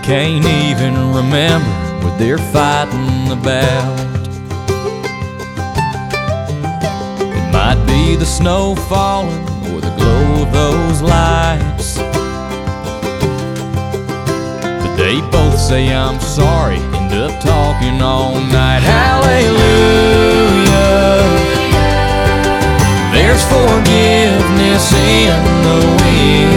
can't even remember what they're fighting about. It might be the snow falling or the glow of those lights, but they both say I'm sorry, end up talking all night. Hallelujah, there's forgiveness in the wind.